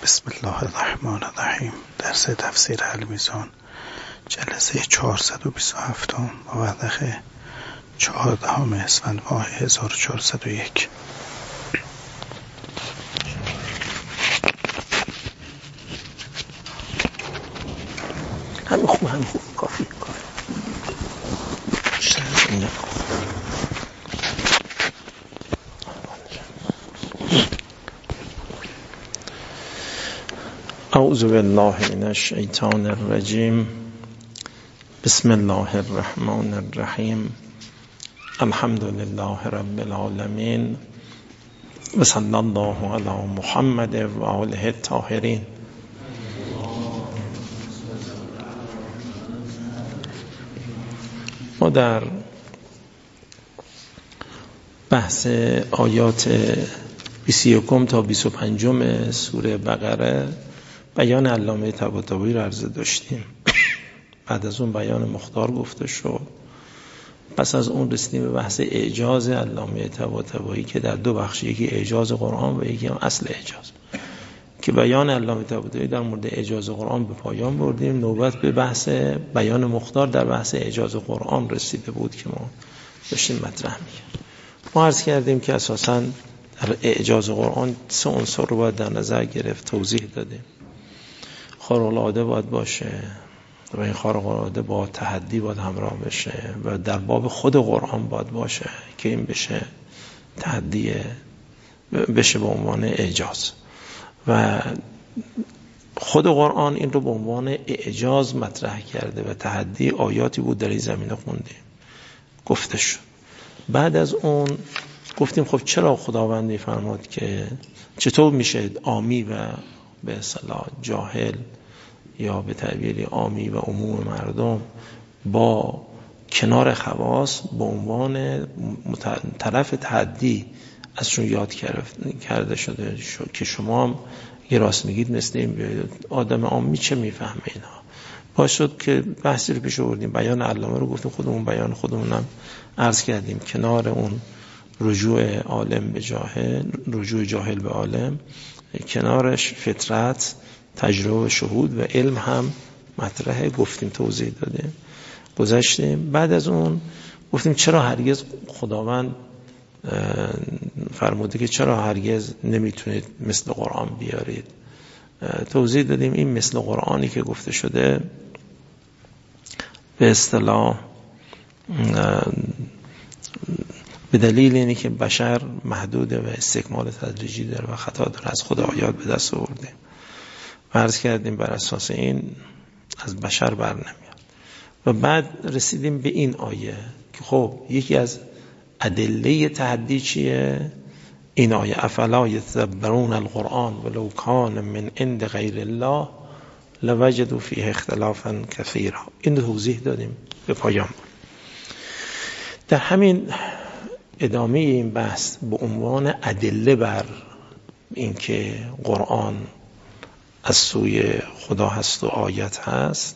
بسم الله الرحمن الرحیم. درس تفسیر المیزان جلسه 427 مورخ 14 اسفند ماه 1401. همین خوب کافی اعوذ بالله من الشیطان الرجیم. بسم الله الرحمن الرحیم. الحمد لله رب العالمین و صلی الله علی محمد و آله الطاهرین. ما در بحث آیات 21 تا 25 سوره بقره بیان علامه طباطبایی را عرضه داشتیم. بعد از اون بیان مختار گفته شد. پس از اون رسیدیم به بحث اعجاز علامه طباطبایی که در دو بخش، یکی اعجاز قرآن و یکی هم اصل اعجاز، که بیان علامه طباطبایی در مورد اعجاز قرآن به پایان بردیم. نوبت به بحث بیان مختار در بحث اعجاز قرآن رسیده بود که ما داشتیم مطرح می‌کردیم. ما عرض کردیم که اساساً در اعجاز قرآن 3 عنصر رو باید در نظر گرفت، توضیح دادیم. خارق‌العاده باید باشه و این خارق‌العاده با تحدی باید همراه بشه و در باب خود قرآن باید باشه که این بشه تحدی، بشه به عنوان اعجاز. و خود قرآن این رو به عنوان اعجاز مطرح کرده و تحدی آیاتی بود در این زمینه خوندیم، گفته شد. بعد از اون گفتیم خب چرا خداوندی فرمود که چطور میشه عامی و به اصطلاح جاهل یا به تعبیری عامی و عموم مردم با کنار خواص به عنوان طرف تحدی ازشون یاد کرده شده که شما هم یه راست میگید مثل این آدم عامی چه میفهمه اینا. باعث شد که بحثی رو پیش آوردیم، بیان علامه رو گفتیم، خودمون بیان خودمونم عرض کردیم. کنار اون رجوع عالم به جاهل، رجوع جاهل به عالم، کنارش فطرت، تجربه، شهود و علم هم مطرحه، گفتیم، توضیح دادیم، گذشتیم. بعد از اون گفتیم چرا هرگز خداوند فرموده که چرا هرگز نمیتونید مثل قرآن بیارید. توضیح دادیم این مثل قرآنی که گفته شده به اصطلاح به دلیل اینی که بشر محدوده و استکمال تدریجی داره و خطا داره، از خود آیات به دست آورده. عرض کردیم بر اساس این از بشر بر نمیاد. و بعد رسیدیم به این آیه که خب یکی از ادله تحدی چیه؟ این آیه افلا یتدبرون القرآن ولو کان من عند غیر الله لوجدوا فیه اختلافا کثیرا. این توضیح دادیم به پایان. در همین ادامه این بحث به عنوان ادله بر این که قرآن از سوی خدا هست و آیت هست،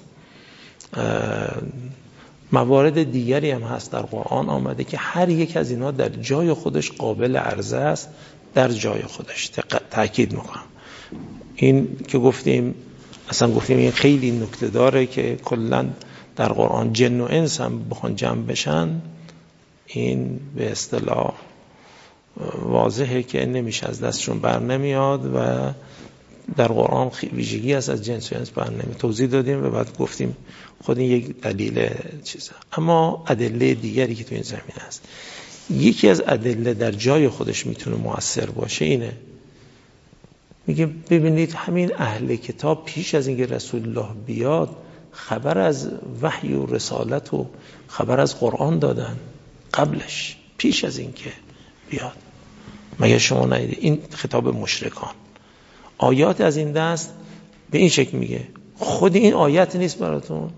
موارد دیگری هم هست در قرآن آمده که هر یک از اینا در جای خودش قابل عرضه است، در جای خودش. تأکید میکنم این که گفتیم، اصلا گفتیم این خیلی نکته داره که کلا در قرآن جن و انس هم بخوان جمع بشن، این به اصطلاح واضحه که نمیشه، از دستشون بر نمیاد و در قرآن ویژگی هست از جنس و انس بر نمیاد. توضیح دادیم و بعد گفتیم خود این یک دلیل چیزه. اما ادله دیگری که تو این زمین هست، یکی از ادله در جای خودش میتونه مؤثر باشه اینه، میگه ببینید همین اهل کتاب پیش از اینکه رسول الله بیاد خبر از وحی و رسالت و خبر از قرآن دادن، قبلش، پیش از اینکه بیاد. مگه شما ندیدید؟ این خطاب مشرکان. آیات از این دست به این شکل میگه خود این آیت نیست براتون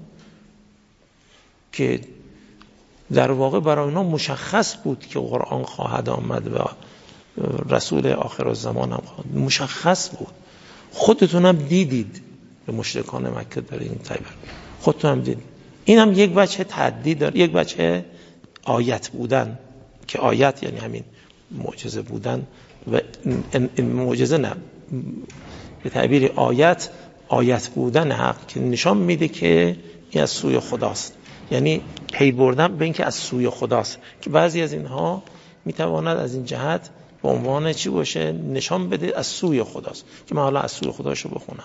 که در واقع برای اینا مشخص بود که قرآن خواهد آمد و رسول آخر الزمان هم خواهد، مشخص بود. خودتون هم دیدید به مشرکان مکه داره این تعبیر، خودتون هم دیدید. این هم یک وجه تعدی داره، یک وجه آیت بودن، که آیت یعنی همین معجزه بودن و معجزه نه، به تعبیر آیت بودن حق که نشان میده که این از سوی خداست، یعنی پی بردن به این که از سوی خداست، که بعضی از اینها میتواند از این جهت به عنوان چی باشه؟ نشان بده از سوی خداست، که من حالا از سوی خداشو بخونم.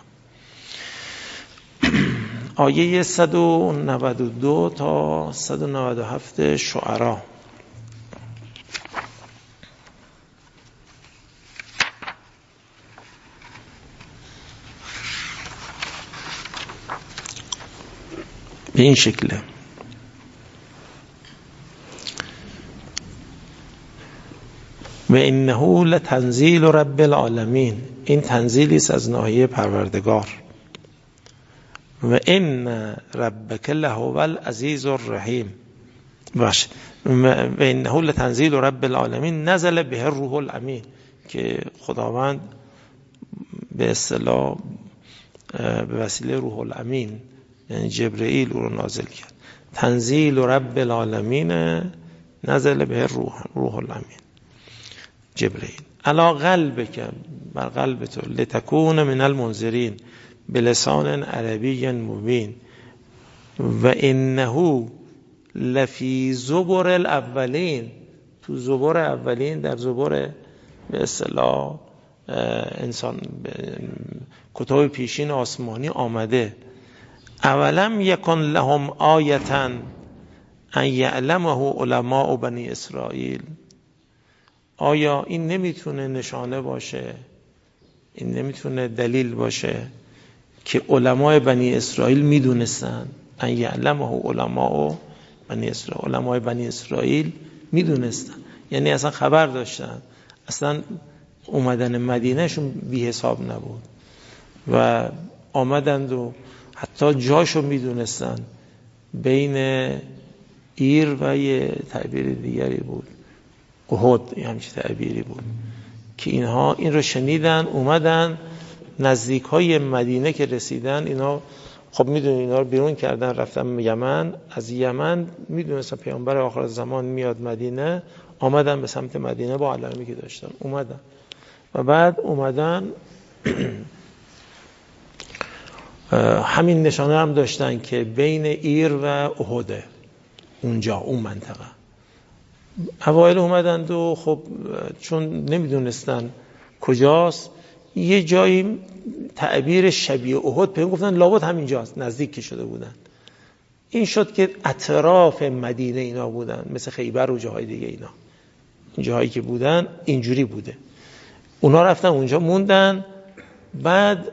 آیه 192 تا 197 شعرا. به این شکله: و انه لتنزیل رب العالمین، این تنزیلی است از ناحیه پروردگار. و ان ربک لهو العزیز الرحیم. باشه. و انه لتنزیل رب العالمین نزل به الروح الامین، که خداوند به اصطلاح به وسیله روح الامین یعنی جبرئیل او رو نازل کرد. تنزیل رب العالمین نزل به روح الامین جبرئیل علی قلبک، بر قلب تو، لتکون من المنذرین بلسان عربی مبین. و انه لفی زبر الاولین، تو زبر اولین، در زبر به اصطلاح انسان کتاب پیشین آسمانی آمده. اولم یکن لهم آیتا ان یعلمه علماء بنی اسرائیل، آیا این نمیتونه نشانه باشه، این نمیتونه دلیل باشه که علمای بنی اسرائیل میدونستن؟ ان یعلمه علماء بنی اسرائیل، علمای بنی اسرائیل میدونستن، یعنی اصلا خبر داشتن، اصلا اومدن مدینه شون بی حساب نبود و آمدند و حتی جاشو میدونستن، بین ایر و یه تعبیر دیگری بود، احد، یه همچین تعبیری بود، که اینها این رو شنیدن، اومدن نزدیک های مدینه که رسیدن، اینا خب میدونی اینا رو بیرون کردن، رفتن یمن، از یمن میدونستن پیامبر آخر زمان میاد مدینه، آمدن به سمت مدینه با علمی که داشتن، اومدن و بعد اومدن همین نشانه هم داشتن که بین ایر و احده، اونجا اون منطقه. اوایل اومدند و خب چون نمیدونستن کجاست، یه جایی تعبیر شبیه احد پیدا گفتن لابد همینجاست، نزدیک که شده بودن. این شد که اطراف مدینه اینا بودن، مثل خیبر و جاهای دیگه، اینا این جاهایی که بودن اینجوری بوده. اونا رفتن اونجا موندن، بعد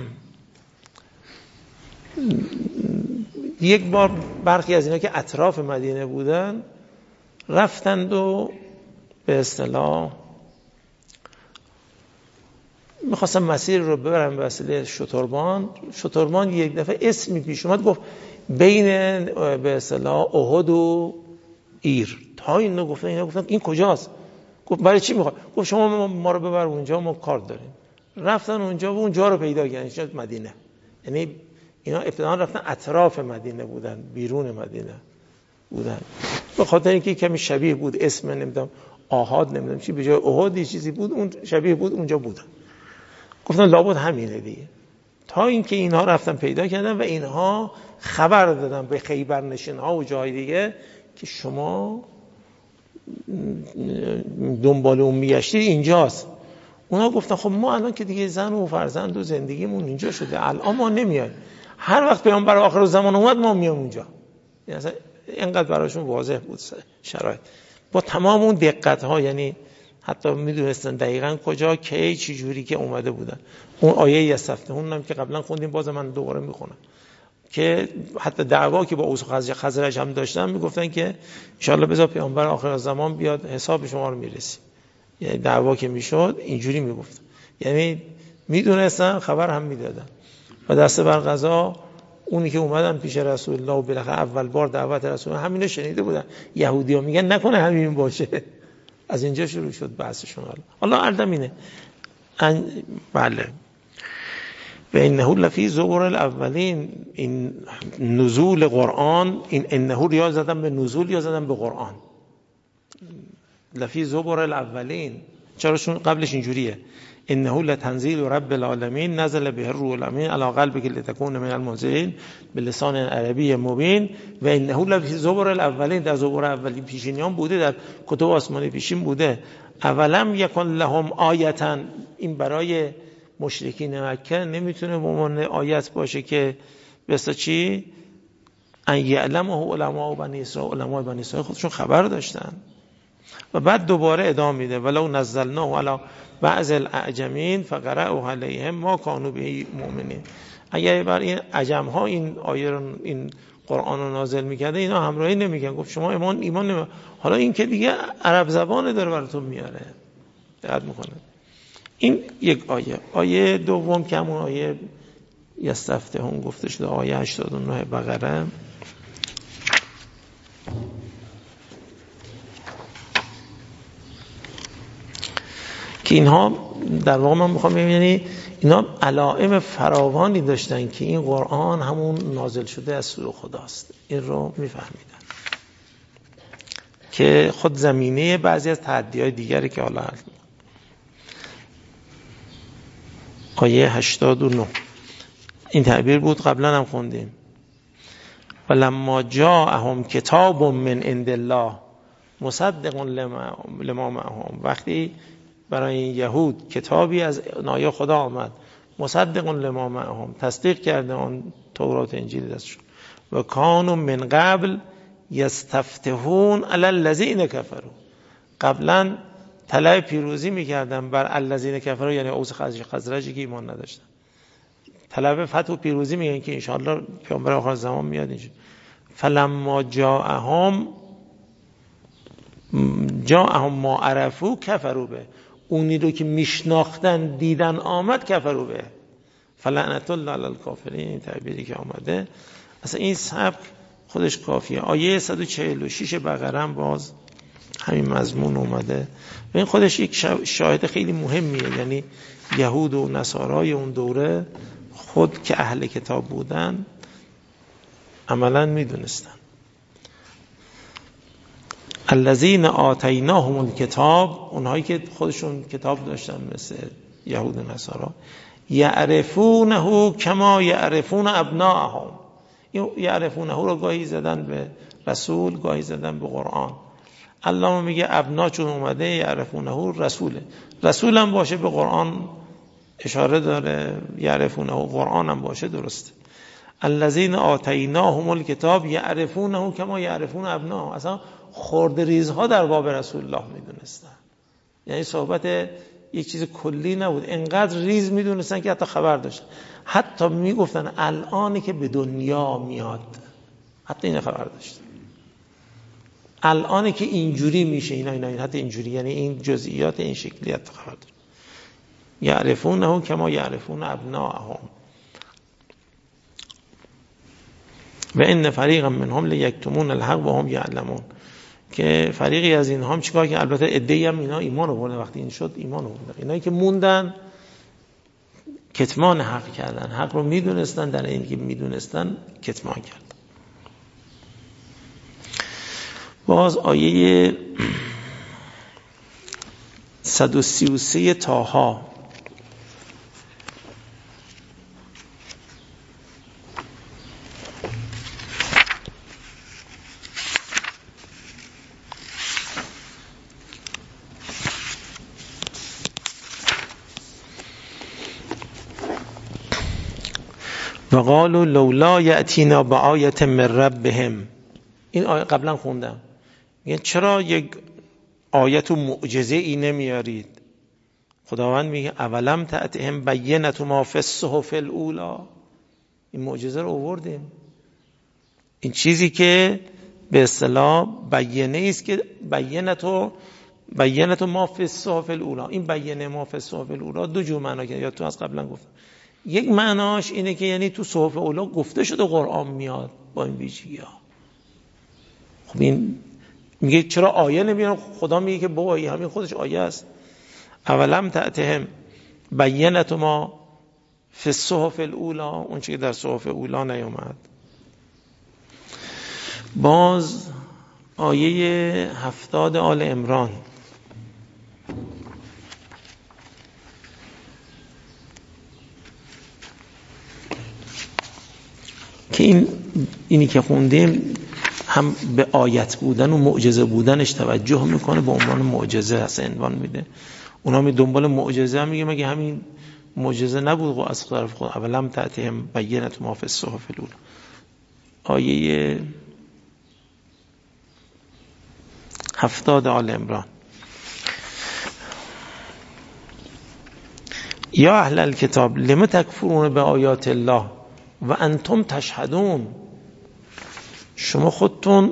یک بار برخی از اینا که اطراف مدینه بودن رفتند و به اصطلاح میخواستن مسیر رو ببرن به وسیله شتربان یک دفعه اسمی پیش اومد، گفت بین به اصطلاح احد و ایر، تا اینو گفتن، اینا گفتن این کجاست؟ گفت برای چی میخواد؟ گفت شما ما رو ببر اونجا، ما کار داریم. رفتن اونجا و اونجا رو پیدا کردن، مدینه. یعنی اینا ابتدا رفتن اطراف مدینه بودن، بیرون مدینه بودن، به خاطر اینکه کمی شبیه بود، اسم نمیدونم آحاد نمیدونم چی، به جای احد یه چیزی بود، اون شبیه بود، اونجا بودن. گفتن لابد همینه دیگه. تا اینکه اینها رفتن پیدا کردن و اینها خبر دادن به خیبر نشین‌ها و جای دیگه که شما دنبال اون میگشتید اینجاست. اونا گفتن خب ما الان که دیگه زن و فرزند و زندگیمون اینجا شده، الان ما نمیایم، هر وقت پیامبر آخر زمان اومد ما میام اونجا. یعنی اصلا اینقدر براشون واضح بود شرایط، با تمام اون دقت ها، یعنی حتی میدونستن دقیقاً کجا کی چه جوری که اومده بودن. اون آیه یستفتحون هم که قبلا خوندیم، باز من دوباره میخونم، که حتی دعوا که با اوس خزرج هم داشتن، میگفتن که ان شاء الله بذار پیامبر آخر زمان بیاد حساب شما رو میرسی. یعنی دعوا که میشد اینجوری میگفتن، یعنی میدونستن، خبر هم میدادن. و دست بر قضا اونی که اومدن پیش رسول الله و بالاخره اول بار دعوت رسول الله همینو شنیده بودن، یهودی‌ها میگن نکنه همین باشه. از اینجا شروع شد بحثشون. حالا علمینه بله. و انه لفی زبر الاولین، این نزول قرآن، این انه یا زدن به نزول یا زدن به قرآن. لفی زبر الاولین، چرا؟ چون قبلش اینجوریه، انه لتنزیل رب العالمین نزل به الروح الامین علی قلبک لتکون من المنذرین بلسان عربی مبین و انه لفی زبر الاولین، در زبور اولین پیشینیان بوده، در کتب آسمانی پیشین بوده. اولم یکن لهم آیتا، این برای مشرکین مکه نمیتونه به عنوان آیت باشه که بسا چی؟ ان یعلمه علماء بنی اسرائیل، علماء بنی اسرائیل خودشون خبر داشتن. و بعد دوباره ادامه میده ولو نزلناه علی بعض الاعجمین فقرأوا علیهم ما کانوا به مؤمنین. اگر بر این عجم ها این آیه رو، این قرآن رو نازل میکرده، اینا همراهی نمیکنن، گفت شما ایمان نمیکنن. حالا این که دیگه عرب زبان داره براتون میاره، دقت میکنه. این یک آیه. آیه دوم که همون آیه یستفتحون گفته شده، آیه 89 بقره، که اینها در واقع من میخوام بگم یعنی اینا علائم فراوانی داشتن که این قرآن همون نازل شده از سوی خداست. این رو میفهمیدن که خود زمینه بعضی از تحدی‌های دیگری که حالا هست. آیه 89 این تعبیر بود، قبلا هم خوندیم. ولما جاءهم کتاب من عند الله مصدق لما معهم، وقتی برای یهود کتابی از نای خدا آمد، مصدق لما معهم، تصدیق کرده آن تورات انجیل دستشون. و کانوا من قبل یستفتحون علی الذین کفروا، قبلا طلب پیروزی میکردن بر الذین کفروا، یعنی اوس خزرجی که ایمان نداشتن، طلب فتح و پیروزی میگن که انشاءالله پیامبر آخر زمان میاد اینجا. فلما جاءهم ما عرفوا کفروا به، اونی رو که میشناختن دیدن آمد کفروا به. فلعنت الله علی الکافرین، این تعبیری که آمده اصلا این سبک خودش کافیه. آیه 146 بقره هم باز همین مضمون اومده و این خودش یک شاهد خیلی مهمیه. یعنی یهود و نصارای اون دوره خود که اهل کتاب بودن عملا میدونستن. الذین آتیناهم الکتاب، اونهایی که خودشون کتاب داشتن مثل یهود و نصارا، یعرفونه کما یعرفون ابناءهم. این یعرفونه رو گاهی زدن به رسول، گاهی زدن به قرآن. الله میگه ابنا چون اومده یعرفونه رسوله، رسول هم باشه به قرآن اشاره داره، یعرفونه قرآن هم باشه درسته. الذین آتیناهم الکتاب یعرفونه کما یعرفون ابناءهم، اصلا خرد ریزها در باب رسول الله میدونستن. یعنی صحبت یک چیز کلی نبود، انقدر ریز میدونستن که حتی خبر داشتن، حتی میگفتن الانی که به دنیا میاد، حتی این خبر داشتن، الانی که اینجوری میشه اینا حتی اینجوری، یعنی این جزئیات این شکلی حتی خبر داشتن. یعرفونه کما یعرفون ابناءهم و ان فریقا منهم لیکتمون الحق و هم یعلمون، که فریقی از اینها هم چیکار که البته عده‌ای هم اینا ایمان آوردن، وقتی این شد ایمان آوردن، اینایی که موندن کتمان حق کردن، حق رو میدونستن، در این که میدونستن کتمان کردن. باز آیه 133 طه، و قالوا لولا یأتینا بآیة من ربهم. این آیه قبلا خوندم، میگن چرا یک آیت و معجزه ای نمیارید؟ خداوند میگه اولم تأتهم بینة ما فی الصحف الاولی، این معجزه رو آوردیم، این چیزی که به اصطلاح بیانیه است که بینة ما فی الصحف الاولی. این بینه ما فی الصحف الاولی دو جور معنی کرد، یا تو از قبلا گفتم. یک معناش اینه که یعنی تو صحف اولا گفته شده قرآن میاد با این ویژگی‌ها. خب این میگه چرا آیه نمیاد؟ خدا میگه که بابا این همین خودش آیه است. اولم تأتهم بینة ما فی الصحف الاولی، اون چیزی که در صحف اولا نیومد. باز آیه 70 آل عمران، که اینی که خوندیم هم به آیت بودن و معجزه بودنش توجه میکنه، به عنوان معجزه هست عنوان میده. اونا می دنبال معجزه هم میگه مگه همین معجزه نبود از طرف خود؟ اولم تأتیهم بینة ما فی الصحف الاولی. آیه 70 آل عمران. یا اهل الکتاب لم تکفرون بآیات الله و انتم تشهدون. شما خودتون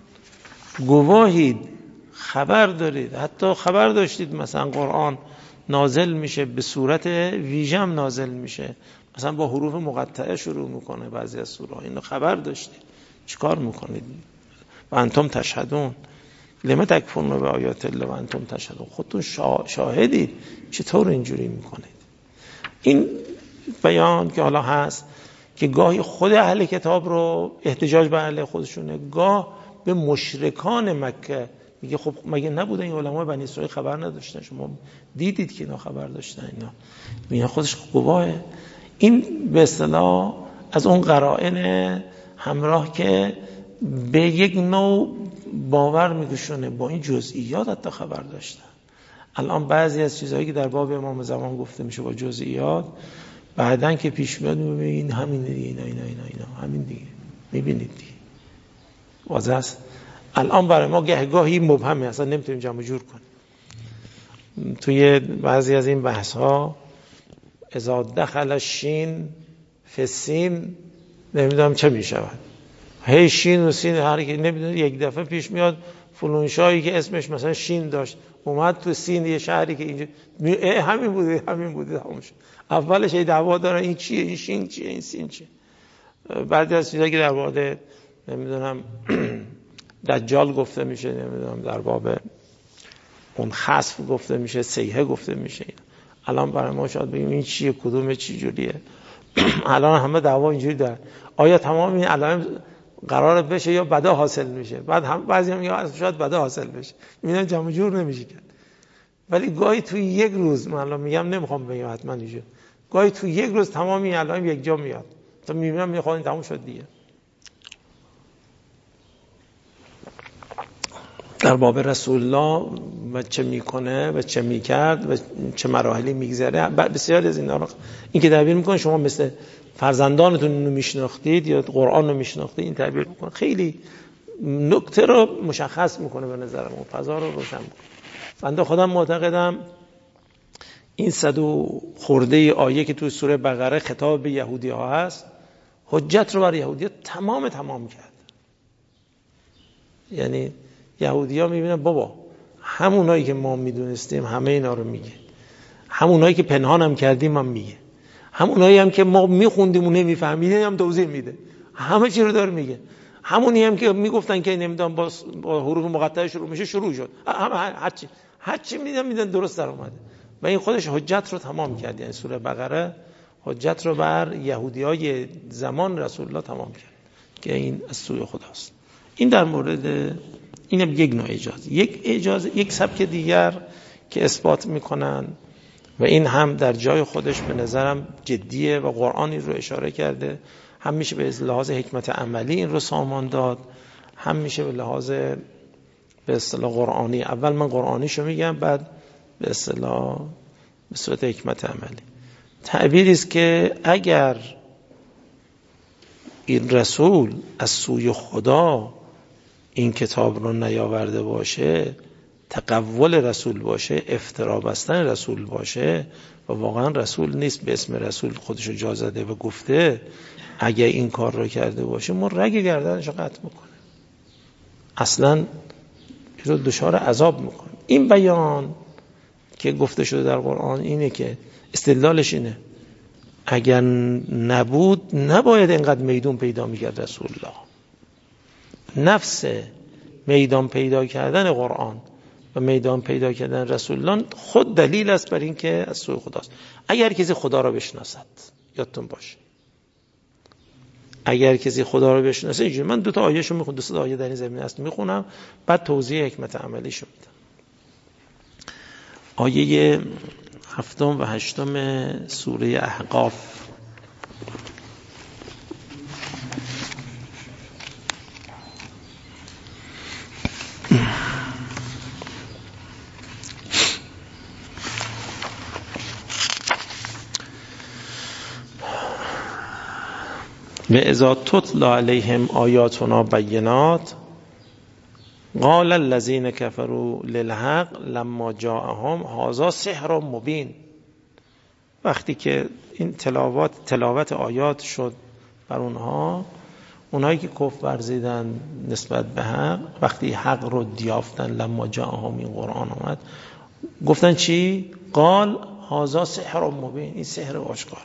گواهید، خبر دارید، حتی خبر داشتید مثلا قرآن نازل میشه به صورت ویژم نازل میشه، مثلا با حروف مقطعه شروع میکنه بعضی از سوره ها، اینو خبر داشتید، چیکار میکنید؟ و انتم تشهدون لم تکفرون بآیات الله و انتم تشهدون. خودتون شاهدید، چطور اینجوری میکنید؟ این بیان که حالا هست که گاهی خود اهل کتاب رو احتجاج به اهل خودشونه، گاه به مشرکان مکه میگه خب مگه نبوده این علمای بنی اسرائیل خبر نداشتن؟ شما دیدید که اینا خبر داشتن؟ اینا خودش گواهه. این به اصطلاح از اون قرائن همراه که به یک نوع باور میکشونه با این جزئیات حتی خبر داشتن. الان بعضی از چیزهایی که در باب امام زمان گفته میشه با جزئیات، بعدن که پیش میاد میبینید همین دیگه، اینا همین دیگه، میبینید دیگه واضح است. الان برای ما گاهی مبهمه، اصلا نمیتونیم جمع جور کنیم. توی بعضی از این بحث ها اذا دخل الشین فی السین نمیدونم چه میشود، هی شین و سین هر کی نمیدونه، یک دفعه پیش میاد فلان شاهی که اسمش مثلا شین داشت اومد تو سین یه شهری که اینجا همین بوده همونش. اولش ای دعوا دارن این چیه، این شین چیه، این سین چیه. بعضی از چیزایی که در مورد نمیدونم دجال گفته میشه، نمیدونم در باب اون خسف گفته میشه، سیحه گفته میشه. الان برای ما شاید بگیم این چیه، کدومه، چی جوریه. الان همه دعوا اینجوری دارن، آیا تمام این علائم قرار بشه یا بدا حاصل میشه؟ بعد هم بعضی هم میگن شاید بدا حاصل بشه، میبینن جمع جور نمیشه کرد. ولی گاهی توی یک روز، من الان میگم نمیخوام بگم حتما اینجا، گاهی توی یک روز تمام این علائم یک جا میاد، تا میبینم میخوام تموم شد دیگه. در باب رسول الله و چه میکنه و چه میکرد و چه مراحلی میگذره، بسیار از اینا رو این که تعبیر میکنه شما مثل فرزندانتون رو میشناختید یا قرآن رو میشناختید، این تعبیر میکنه خیلی نکته رو مشخص میکنه، به نظرم فضا رو روشن میکنه. بنده خودم معتقدم این 100 خورده آیه که توی سوره بقره خطاب به یهودی ها هست، حجت رو برای یهودی ها تمام کرد. یعنی یهودی ها میبینن بابا همونایی که ما میدونستیم همه اینا رو میگه، همونایی که پنهان هم کردیم هم میگه، همونایی هم که ما میخوندیم و نمیفهمیدیم هم توضیح میده، همه چی رو داره میگه. همونی هم که میگفتن که نمیدونم با حروف مقطعه شروع میشه، شروع شد، هرچی میدن درست در اومده و این خودش حجت رو تمام کرد. یعنی سوره بقره حجت رو بر یهودیای زمان رسول الله تمام کرد که این از سوی خداست. این در مورد این یک نوع اجازه. یک سبک دیگر که اثبات میکنن و این هم در جای خودش به نظرم جدیه و قرآنی رو اشاره کرده، هم میشه به لحاظ حکمت عملی این رو سامان داد، هم میشه به لحاظ به اصطلاح قرآنی. اول من قرآنیشو میگم، بعد به اصطلاح به صورت حکمت عملی. تعبیری است که اگر این رسول از سوی خدا این کتاب رو نیاورده باشه، تقول رسول باشه، افترا بستن رسول باشه و واقعا رسول نیست، به اسم رسول خودشو جا زده و گفته، اگر این کار رو کرده باشه ما رگ گردنشو قطع میکنه، اصلا رو دچار عذاب میکنه. این بیان که گفته شده در قرآن اینه که استدلالش اینه اگر نبود نباید اینقدر میدون پیدا میکرد رسول الله. نفس میدان پیدا کردن قرآن و میدان پیدا کردن رسول الله خود دلیل است بر این که از سوی خداست. اگر کسی خدا را بشناسد، یادتون باشه اگر کسی خدا رو بشناسه، اینجوری من 2 آیه‌شو میخونم، 2 آیه در این زمینه است میخونم، بعد توضیح حکمت عملیشو میدم. آیه 7 و 8 سوره احقاف. و اذا تتلی علیهم آیاتنا بینات قال الذین کفروا للحق لما جاءهم هذا سحر مبین. وقتی که این تلاوت آیات شد بر اونهایی که کفر ورزیدن نسبت به حق، وقتی حق رو دیافتن، لما جاءهم این قرآن آمد، گفتن چی؟ قال هذا سحر مبین، این سحر آشکار.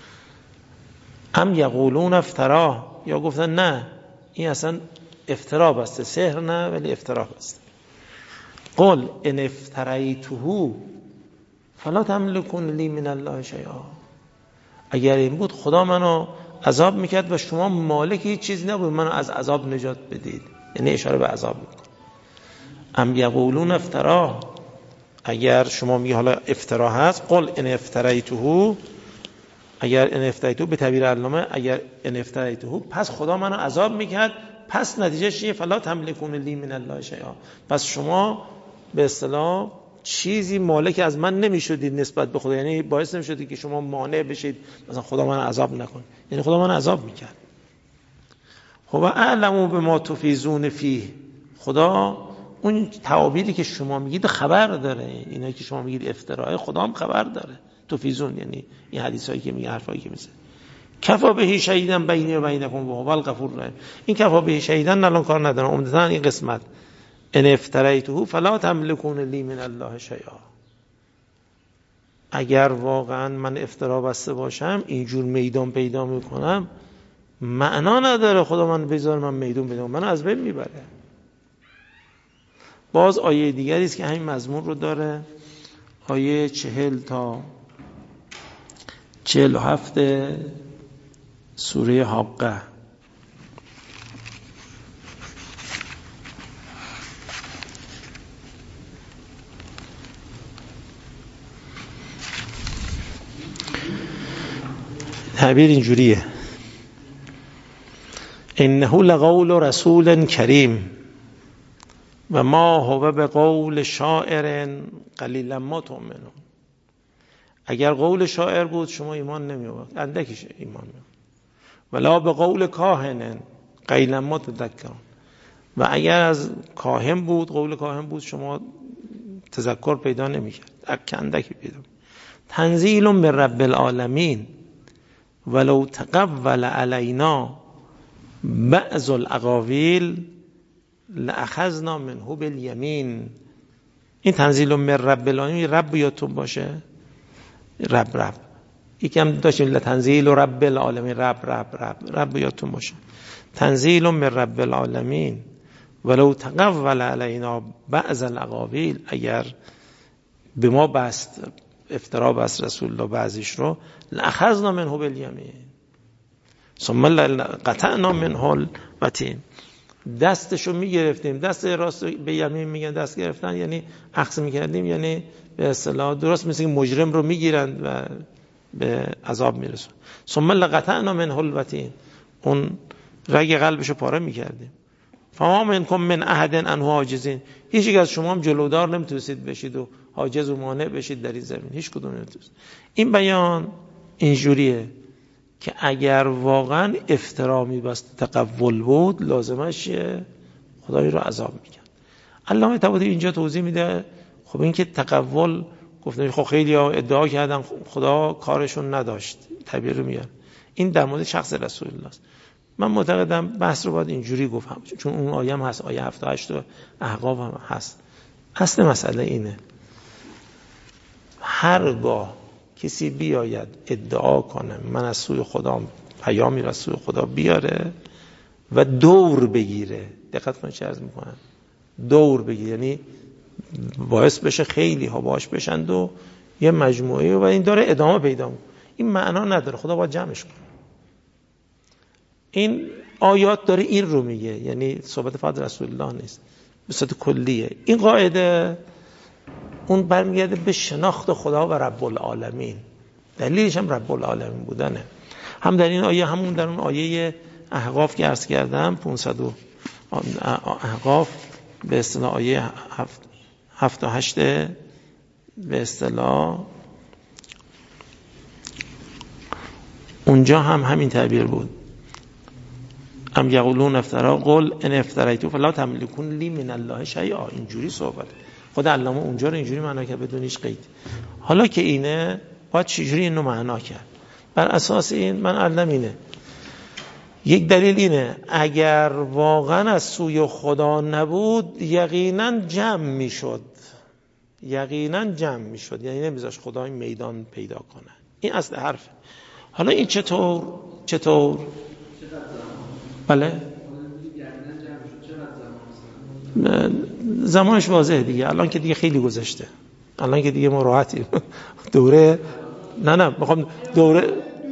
ام یقولون افترا، یا گفتن نه این اصلا افترا بسته، سحر نه ولی افترا بسته. قل ان افتریته فلا تملکون لی من الله شیئا. اگر این بود خدا منو عذاب میکرد و شما مالک هیچ چیز نبود منو از عذاب نجات بدید، یعنی اشاره به عذاب میکن. ام یقولون افترا، اگر شما میگی حالا افترا هست، قل ان افتریته، اگر ان افتریته به تعبیر علامه اگر ان افتریته پس خدا منو عذاب میکرد، پس نتیجهش چیه؟ فلا تملکون لی من الله شیئا، پس شما به اصطلاح چیزی مالک از من نمیشدید نسبت به خدا، یعنی باعث نمیشدید که شما مانع بشید مثلا خدا من عذاب نکن، یعنی خدا من عذاب میکرد. خب اعلموا بما تفیضون فیه، خدا اون تعابیری که شما میگید خبر داره، اینایی که شما میگید افتراء، خدا هم خبر داره. تفیضون یعنی این حدیثایی که میگه، حرفایی که میزنه. کفا به شهیدا بینی و بینکم و هو الغفور الرحیم. این کفا به شهیدا الان کار ندارم، عمدتاً این قسمت ان افتریته فلا تملکون لی من الله شیئا. اگر واقعا من افترا بسته باشم اینجور میدان پیدا میکنم، معنا نداره خدا من بذار من میدان بدم، من از بین میبره. باز آیه دیگری است که همین مضمون رو داره، آیه 40 تا 47 سوره حاقه. تعبیر اینجوریه: انه لقول رسول کریم و ما هو به قول شاعر قلیلا ما تؤمنون. اگر قول شاعر بود شما ایمان نمی آورد، اندکیش ایمان می آورد. ولا به قول کاهن قلیلا ما تذکرون. و اگر از کاهن بود، قول کاهن بود، شما تذکر پیدا نمی کرد، اندکی پیدا. تنزیل من رب العالمین ولو تقول علینا بعض الاقاویل لأخذنا منه بالیمین. این تنزیل من رب العالمین، رب یادتون باشه، رب یکم داشتیم لتنزیل رب العالمین، رب یادتون باشه. تنزیل من رب العالمین ولو تقول علینا بعض الاقاویل، اگر به ما بست افترا بست رسول الله بعضیش رو، لأخذنا منه بالیمین ثم لقطعنا منه الوتین، دستشو میگرفتیم. دست راست به یمین میگن دست گرفتن، یعنی اخذ میکردیم، یعنی به اصطلاح درست مثل مجرم رو میگیرند و به عذاب میرسون. ثم لقطعنا منه الوتین، اون رگ قلبشو پاره میکردیم. فما منکم من احد عنه عاجزین، هیچ یک از شما هم جلودار نمیتونید بشید و عاجز و مانع بشید در این زمین، هیچ کدوم نمیتونید. این بیان اینجوریه که اگر واقعا افترا میبست تقول بود، لازمش خدای رو عذاب میکرد. علامه طباطبایی اینجا توضیح میده. خب این که تقول گفتن، خب خیلی ها ادعا کردن خدا کارشون نداشت، تعبیر رو میاد. این در مورد شخص رسول الله است. من معتقدم بحث رو باید اینجوری گفتم، چون اون آیه هم هست، آیه 78 و احقاف هم هست. اصل مسئله اینه: هرگاه کسی بیاید ادعا کنه من از سوی خدا پیامی را از سوی خدا بیاره و دور بگیره، دقت کنید چه عرض میکنم، دور بگیره یعنی باعث بشه خیلی ها باش بشند و یه مجموعه و این داره ادامه پیدا میکنه، این معنا نداره، خدا باید جمعش کنه. این آیات داره این رو میگه، یعنی صحبت فقط رسول الله نیست، به صورت کلیه. این قاعده اون برمیگرده به شناخت خدا و رب العالمین، دلیلش هم رب العالمین بودنه. هم در این آیه، همون در اون آیه احقاف که عرض کردم 500 احقاف به اصطلاح آیه 7 و 8 به اصطلاح اونجا هم همین تعبیر بود: ام یقولون افترا قل ان افتریتو فلا تملکون لی من الله شیئا. اینجوری صحبت خود علامه اونجا رو اینجوری معنا کرد بدون هیچ قید. حالا که اینه باید چجوری اینو معنا کرد؟ بر اساس این من علم اینه، یک دلیل اینه اگر واقعا از سوی خدا نبود یقینا جمع میشد، یقینا جمع میشد، یعنی نمیذاش خدا این میدان پیدا کنه. این اصل حرفه. حالا این چطور؟ بله زمانش واضحه دیگه، الان که دیگه خیلی گذشته، الان که دیگه ما راحتیم. دوره نه میخوام دوره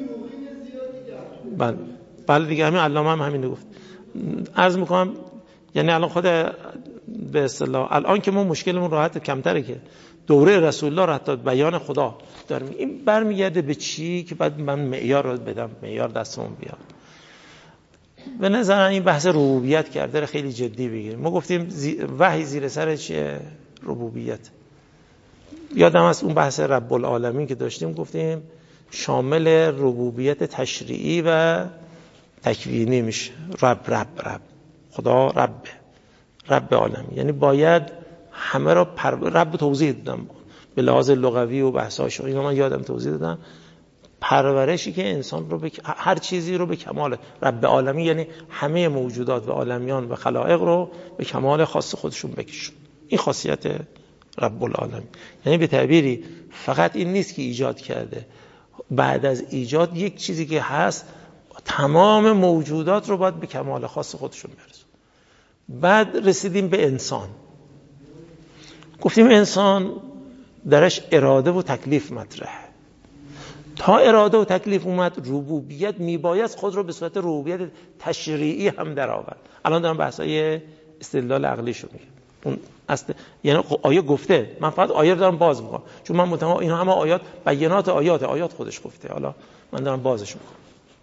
بله دیگه، همین علامه هم همینو گفت. عرض میکنم یعنی الان خود به اصطلاح الان که ما مشکلمون راحت کمتره که دوره رسول الله رو حتی بیان خدا داریم. این برمیگرده به چی که بعد من معیار رو بدم، معیار دستمون بیاد. به نظر این بحث ربوبیت کرده خیلی جدی بگیریم. ما گفتیم وحی زیر سر چیه؟ ربوبیت. یادم از اون بحث رب العالمین که داشتیم گفتیم شامل ربوبیت تشریعی و تکوینی میشه. رب خدا رب عالمی، یعنی باید همه را رب توضیح دادم به لحاظ لغوی و بحثاش، اینا من یادم توضیح دادم. پرورشی که انسان رو هر چیزی رو به کمال، رب عالمی یعنی همه موجودات و عالمیان و خلائق رو به کمال خاص خودشون بکشون. این خاصیت رب العالمین. یعنی به تعبیری فقط این نیست که ایجاد کرده، بعد از ایجاد یک چیزی که هست تمام موجودات رو باید به کمال خاص خودشون برسون. بعد رسیدیم به انسان. گفتیم انسان درش اراده و تکلیف مطرحه. تا اراده و تکلیف اومد ربوبیت میباید خود رو به صورت ربوبیت تشریعی هم در آورد. الان دارم بحثای استدلال عقلیشو میگم. اون یعنی آیه گفته، من فقط آیه رو دارم باز میکنم چون من متهم اینا همه آیات بیانات آیات خودش گفته، حالا من دارم بازش میکنم.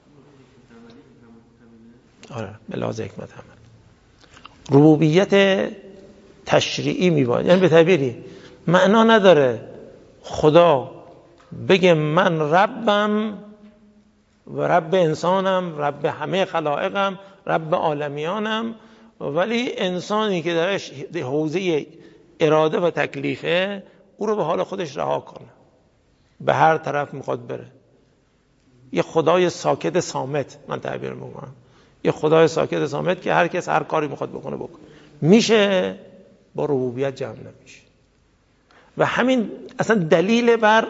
آره به لحاظ حکمت عمل ربوبیت تشریعی میباید، یعنی به تعبیری معنا نداره خدا بگه من ربم و رب انسانم، رب همه خلائقم، رب عالمیانم، ولی انسانی که درش حوزه اراده و تکلیفه او رو به حال خودش رها کنه، به هر طرف میخواد بره. یه خدای ساکت صامت من تعبیر میکنم، یه خدای ساکت صامت که هر کس هر کاری میخواد بکنه. میشه با ربوبیت جمع نمیشه. و همین اصلا دلیل بر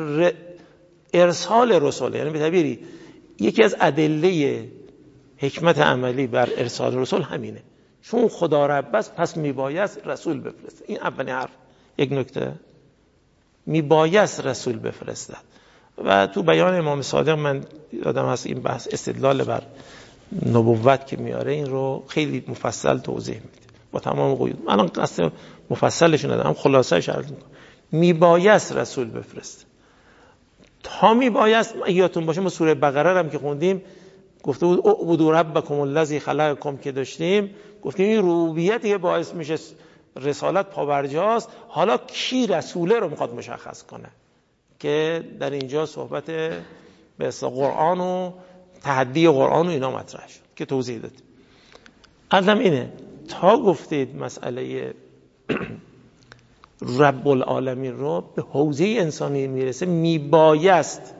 ارسال رسول، یعنی به تعبیری یکی از ادله حکمت عملی بر ارسال رسول همینه، چون خدا رب است پس میبایست رسول بفرسته. این اولین حرف. یک نکته میبایست رسول بفرستد. و تو بیان امام صادق من یادم هست این بحث استدلال بر نبوت که میاره این رو خیلی مفصل توضیح میده با تمام قیود. من الان قصد مفصلش ندارم، خلاصه عرض میکنم. میبایست رسول بفرسته. تا میبایست یادتون باشه ما سوره بقره هم که خوندیم گفته بود اعبدوا ربکم الذی خلقکم که داشتیم، گفتیم این ربوبیتی باعث میشه رسالت پابرجاست. حالا کی رسوله رو میخواد مشخص کنه که در اینجا صحبت به قرآن و تحدی قرآن و اینا مطرح شد که توضیح دادیم. عرضم اینه تا گفتید مسئله رب العالمین رو به حوزه انسانی میرسه، میبایست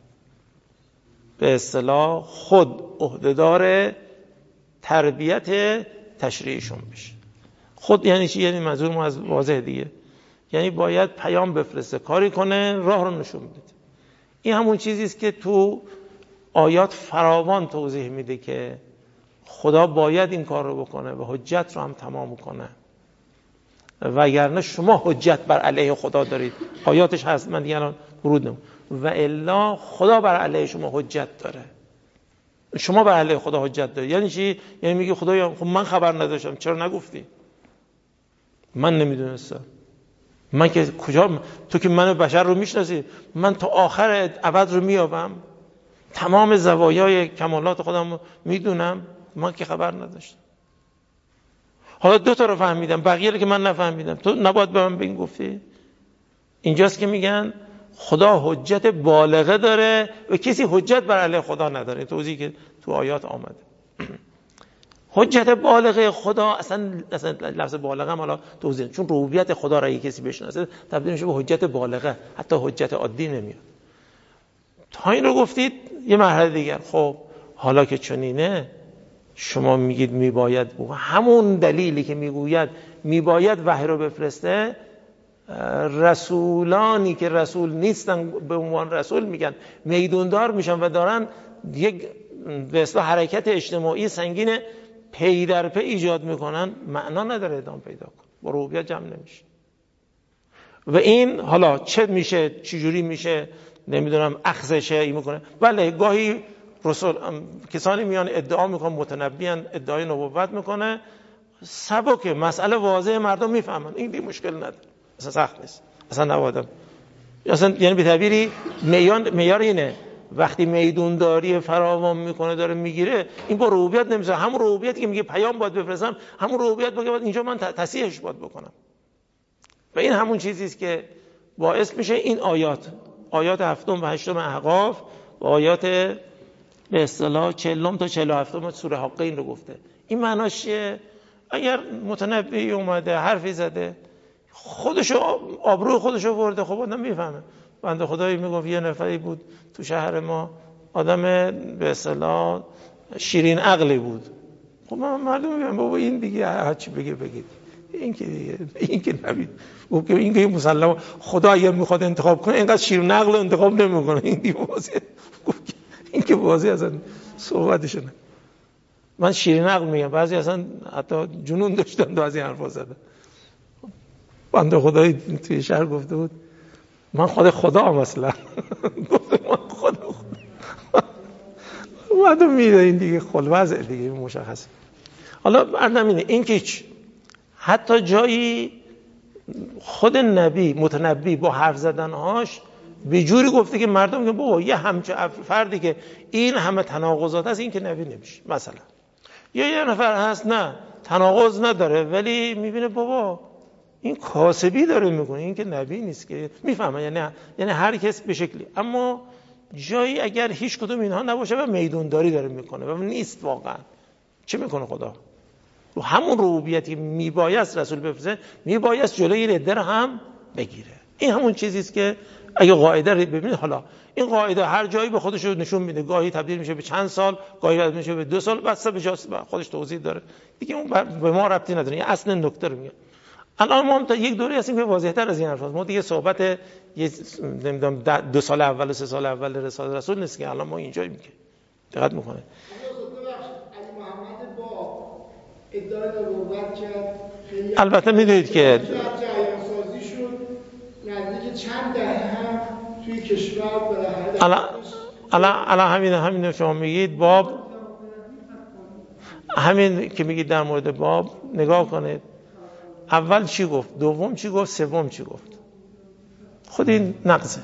به اصطلاح خود عهدهدار تربیت تشریعشون بشه. خود یعنی چی؟ یعنی منظور ما از واضح دیگه، یعنی باید پیام بفرسته، کاری کنه، راه رو نشون بده. این همون چیزی است که تو آیات فراوان توضیح میده که خدا باید این کار رو بکنه و حجت رو هم تمام کنه، وگرنه شما حجت بر علیه خدا دارید. آیاتش هست، من دیگه الان ورود نمیم. و الا خدا بر علیه شما حجت داره، شما بر علیه خدا حجت دارید. یعنی چی؟ یعنی میگه خدایا خب من خبر نداشتم، چرا نگفتی؟ من نمیدونستم. من که کجا، تو که من بشر رو میشناسی، من تا آخر ابد رو میابم، تمام زوایای کمالات خودم میدونم، من که خبر نداشتم. حالا 2 تا رو فهمیدم، بقیه رو که من نفهمیدم، تو نباید به من بگین گفتی؟ اینجاست که میگن خدا حجت بالغه داره و کسی حجت بر علیه خدا نداره. توضیحی که تو آیات آمده. حجت بالغه خدا اصلا لفظ بالغه هم حالا توضیح، چون ربوبیت خدا را کسی بشناسه تبدیل میشه به حجت بالغه، حتی حجت عادی نمیاد. تا این رو گفتید یه مرحله دیگر. خب حالا که چنینه شما میگید میباید همون دلیلی که میگوید میباید وحی رو بفرسته، رسولانی که رسول نیستن به عنوان رسول میگن میدوندار میشن و دارن یک به اصطلاح حرکت اجتماعی سنگین پی در پی ایجاد میکنن، معنا نداره ادامه پیدا کن، با ربوبیت جمع نمیشه. و این حالا چه میشه، چجوری میشه، نمیدونم اخذشه ای میکنه. بله گاهی رسول کسانی میان ادعا میکنن متنبیان، ادعای نبوت میکنه، سبکه، مسئله واضحه، مردم میفهمن، این دی مشکل نداره، اصلا سخت نیست، اصلا نوادم اصلا. یعنی به تعبیری معیار اینه وقتی میدونداری فراوان میکنه داره میگیره، این با ربوبیت نمیشه. همون ربوبیتی که میگه پیام باید بفرستم، همون ربوبیت باید اینجا من تصحیحش باید بکنم. و این همون چیزی است که باعث میشه این آیات 7 و 8 احقاف و آیات به اصطلاح 40 تا 47 سوره حاقه این رو گفته. این معناش چیه؟ اگر متنبی اومده حرفی زده، خودشو آبروی خودشو برده، خب آدم میفهمه. بنده خدایی میگفت یه نفری بود تو شهر ما، آدم به اصطلاح شیرین عقلی بود. خب مردم میگن بابا این دیگه هر چی بگه بگید، این که دیگه این که نبید، این که مسلم خدا اگر میخواد انتخاب کنه اینقدر شیرین عقل انتخاب نمیکنه، این دیگه واضحه، این که واضحه اصلا صحبتشونه. من شیرین عقل میگم، بعضی اصلا حتی جنون داشتن دو از این حرفا زدن. بنده خدایی توی شهر گفته بود من خدا هم اصلا گفته من خدا مردم میده، این دیگه خلوزه دیگه مشخصه. حالا بردم اینه، این که حتی جایی خود نبی متنبی با حرف زدنهاش به جوری گفته که مردم میگن بابا یه همچه فردی که این همه تناقضات هست این که نبی نمیشه. مثلا یه نفر هست نه تناقض نداره ولی میبینه بابا این کاسبی داره میکنه، این که نبی نیست که، میفهمه. یعنی هر کس به شکلی. اما جایی اگر هیچ کدوم اینها نباشه و میدونداری داره میکنه و نیست واقعا، چه میکنه خدا؟ و همون ربوبیتی میبایست رسول بفرسته میبایست جلوی رده رو هم بگیره. این همون چیزی است که اگه قاعده رو ببینید، حالا این قاعده هر جایی به خودش رو نشون میده، گاهی تبدیل میشه به چند سال، گاهی تبدیل میشه به 2 سال، بس به جاست خودش توضیح داره دیگه، اون به ما ربطی نداره. این اصل نکته رو میگه. الان ما تا یک دوره هستیم که واضح‌تر از این حرفاست. ما دیگه صحبت یه نمیدونم 2 سال اول و 3 سال اول رسالت رسول نیست که الان ما اینجایی میگه. دقت میکنه. علی محمد با ادعای نبوت کرد، البته میدونید که جریان سازی شد نزدیک چند دهه هم توی کشور بالاخره همین شما میگید باب، همین که میگید در مورد باب نگاه کنید، اول چی گفت، دوم چی گفت، سوم چی گفت. خود این نقضه.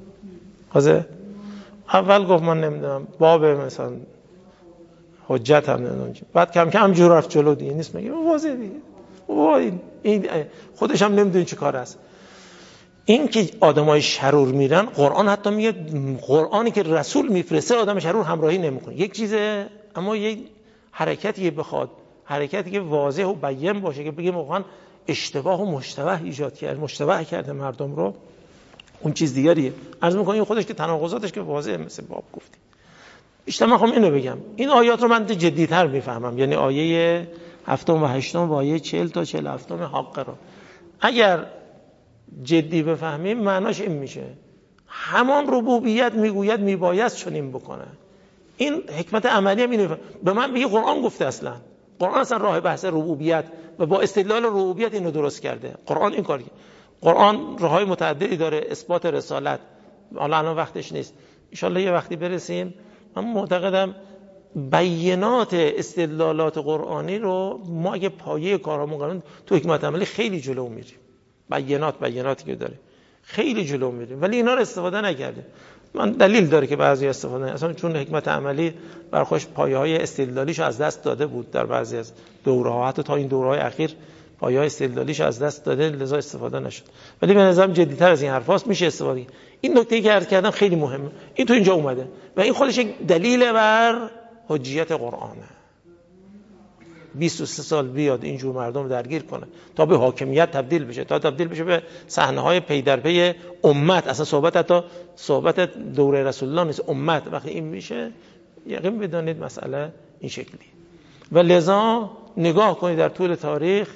اول گفت من نمیدونم باب مثلا حجت هم نمیدونم چی، بعد کم کم جور رفت جلو دیگه نیست، میگه واضحه دیگه. این خودش هم نمیدونه چی کار است. این که آدمای شرور میرن، قرآن حتی میگه قرآنی که رسول میفرسته آدم شرور همراهی نمیکنه. یک چیزه، اما یک حرکتی بخواد، حرکتی که واضح و بیان باشه که بگه واقعا اشتباه و مشتبه ایجاد کرد، مشتبه کرده مردم رو، اون چیز دیگریه. عرض می‌کنم خودش که تناقضاتش که واضحه، مثل باب گفتیم. بیشتر من اینو بگم، این آیات رو من جدی‌تر میفهمم، یعنی آیه 7 و 8 و آیه 40 تا 47 حاقه رو اگر جدی بفهمیم معناش این میشه همان ربوبیت میگوید میبایست چنین بکنه. این حکمت عملی هم اینه. به من میگه قرآن گفته، اصلا قرآن اصلا راه بحث ربوبیت و با استدلال ربوبیت اینو درست کرده. قرآن این کاری، قرآن راههای متعددی داره، اثبات رسالت. الان وقتش نیست، ان شاءالله یه وقتی برسیم. من معتقدم بیانات استدلالات قرآنی رو ما اگه پایه کارامون قرار تو حکمت عملی خیلی جلو میریم. بیاناتی که داره خیلی جلو میریم، ولی اینا رو استفاده نکرده. من دلیل داره که بعضی استفاده اصلا، چون حکمت عملی برخوش پایه‌های استدلالیش از دست داده بود در بعضی از دوره‌ها، حتی تا این دوره‌های اخیر پایه‌های استدلالیش از دست داده، لذا استفاده نشد. ولی به نظرم جدی‌تر از این حرفاست، میشه استفاده. این نکته‌ای که عرض کردم خیلی مهمه، این تو اینجا اومده و این خودش یک دلیل بر حجیت قرآنه. 23 سال بیاد اینجور مردم درگیر کنه تا به حاکمیت تبدیل بشه، تا تبدیل بشه به صحنه‌های پی در پی امت. اصلا صحبت دوره رسول الله نیست، امت. وقتی این میشه یقین بدانید مسئله این شکلی. و لذا نگاه کنید در طول تاریخ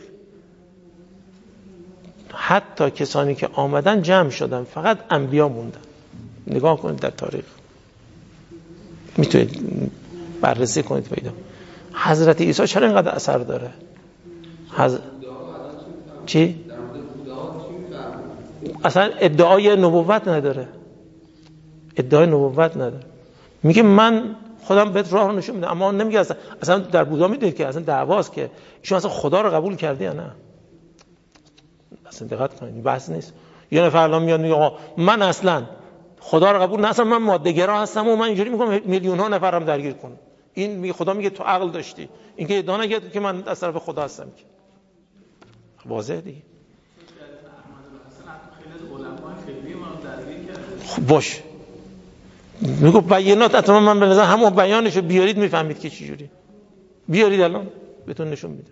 حتی کسانی که آمدن جمع شدن، فقط انبیا موندن. نگاه کنید در تاریخ، میتونید بررسی کنید پیدا. حضرت عیسی چرا اینقدر اثر داره؟ چی؟ اصلا ادعای نبوت نداره، ادعای نبوت نداره. میگه من خودم بهت راه رو نشون میدم، اما نمیگه اصلا در بودا میدونید که اصلا دعواست که ایشون اصلا خدا رو قبول کرده یا نه. اصلا دقت کنید، بحث نیست. یه نفر الان میاد میگه آقا من اصلا خدا رو قبول نه، اصلا من ماده گرا هستم و من اینجوری میکنم میلیون ها نفرم درگیر کنم. این میگه خدا میگه تو عقل داشتی، این که ادعا نکرد که من از طرف خدا هستم که واضحه دیگه. خب باش میگه بیانات اتمام، من به نظر همون بیانشو بیارید میفهمید که چی جوری. بیارید الان بهتون نشون میدم.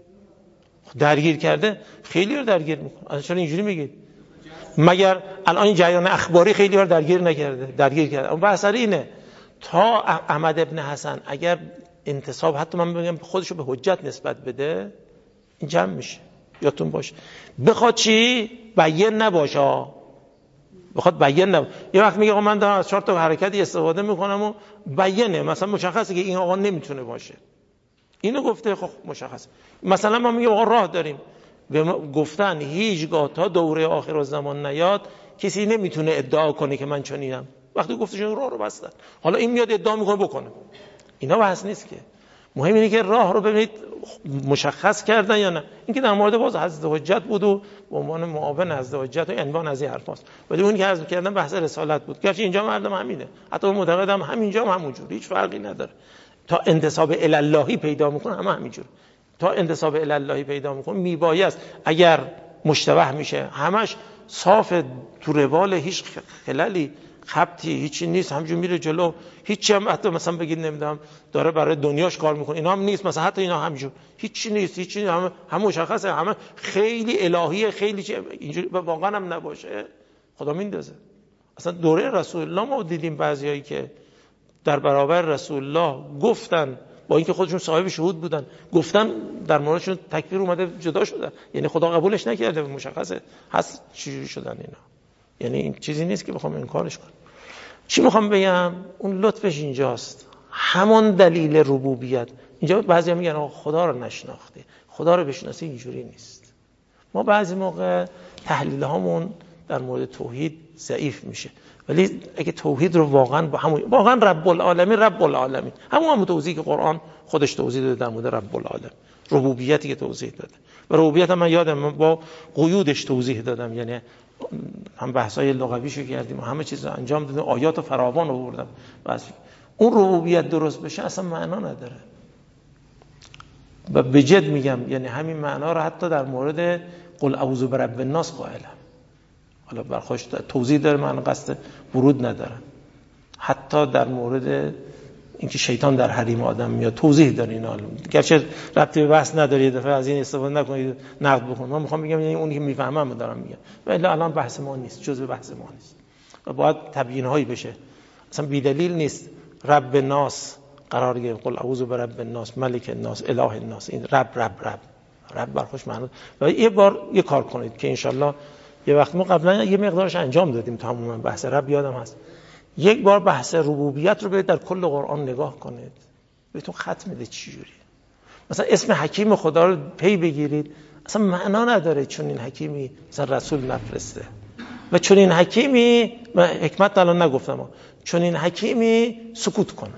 درگیر کرده، خیلی رو درگیر میکنه. اصلا چرا اینجوری میگید؟ مگر الان این جریان اخباری خیلی رو درگیر نکرده؟ درگیر کرده. اون بحث اینه تا احمد ابن حسن اگر انتصاب حتی من بگم خودشو به حجت نسبت بده، این جمع میشه. یادتون باشه بخواد چی؟ بیان نباشه. بخواد بیان نباشه. یه وقت میگه من دارم از 4 تا حرکتی استفاده میکنم و بیانه، مثلا مشخصه که این آقا نمیتونه باشه. اینو گفته، خب مشخصه. مثلا ما میگیم آقا راه داریم، به گفتن هیچگاه تا دوره آخرالزمان نیاد کسی نمیتونه ادعا کنه که من چنینم. وقتی گفتشون راه رو بستن، حالا این میاد ادعا میکنه بکنه. اینا بحث نیست که. مهم اینه که راه رو ببینید مشخص کردن یا نه. این که در مورد باز حضرت حجت بود و به عنوان معاون حضرت حجت و عنوان از این حرفاست. ولی اون که حذف کردن بحث رسالت بود. گرچه اینجا مردم همینه، حتی معتقدم همینجا هم همونجوری، هیچ فرقی نداره. تا انتساب الی اللهی پیدا میکنه همینجوری. تا انتساب الی اللهی پیدا میکنه میبایست اگر مشتبه میشه همش صاف تو روال، هیچ خللی خبطی هیچی نیست، همجور میره جلو. هیچی هم حتی مثلا بگید نمیدونم داره برای دنیاش کار میکنه، اینا هم نیست، مثلا حتی اینا همجور هیچی نیست، هیچی هم مشخصه، همه خیلی الهیه، خیلی اینجوری واقعا هم نباشه خدا میندازه. اصلا دوره رسول الله ما دیدیم بعضیایی که در برابر رسول الله گفتن، با اینکه خودشون صاحب شهود بودن، گفتن در موردشون تکفیر اومده جدا شدن، یعنی خدا قبولش نکرده. مشخصه هست چجوری شدن اینا. یعنی این چیزی نیست که بخوام انکارش کنم. چی میخوام بگم؟ اون لطفش اینجاست، همون دلیل ربوبیت. اینجا بعضیا میگن آقا خدا رو نشناخته، خدا رو بشناسی. اینجوری نیست. ما بعضی موقع تحلیل هامون در مورد توحید ضعیف میشه، ولی اگه توحید رو واقعا با همون واقعا رب العالمین همون توضیحی که قرآن خودش توضیح داده در مورد رب العالمین، ربوبیتی که توضیح داده، و ربوبیت هم من یادم با قیودش توضیح دادم، یعنی هم بحثای لغویشو کردیم و همه چیز رو انجام دادیم، آیات فراوان آوردم. بس اون ربوبیت درست بشه اصلا معنا نداره. و بجد میگم یعنی همین معنا رو حتی در مورد قل اعوذ برب الناس قائلم. حالا برخوش توضیح داره، من قصد ورود ندارم. حتی در مورد اینکه شیطان در حریم آدم میاد توضیح داره اینا. گرچه ربطی به بحث نداره، یه دفعه از این استفاده نکنید نقد بکنید. من میخوام بگم یعنی اونی که میفهمم دارم میگم، ولی الان بحث ما نیست، جزء بحث ما نیست و باید تبیین هایی بشه. اصلا بی دلیل نیست رب الناس قرار گرفت، قل اعوذ برب الناس ملک الناس اله الناس. این رب برخوش معنی. و یه بار یه کار کنید که انشالله یه وقت ما قبلا یه مقدارش انجام دادیم تماما، بحث رب یادم هست. یک بار بحث ربوبیت رو برید در کل قرآن نگاه کنید، بهتون خط میده چی جوری. مثلا اسم حکیم خدا رو پی بگیرید، اصلا معنا نداره چون این حکیمی مثلا رسول نفرسته و چون این حکیمی، من حکمت الان نگفتم، چون این حکیمی سکوت کنه،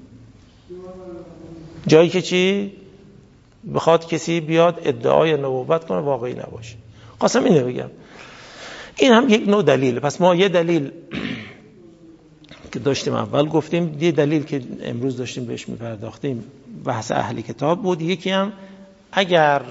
جایی که چی بخواد کسی بیاد ادعای نبوت کنه واقعی نباشه. قاسم اینو بگم، این هم یک نوع دلیله. پس ما یه دلیل که داشتیم اول گفتیم، یه دلیل که امروز داشتیم بهش میپرداختیم بحث اهل کتاب بود. یکی هم اگر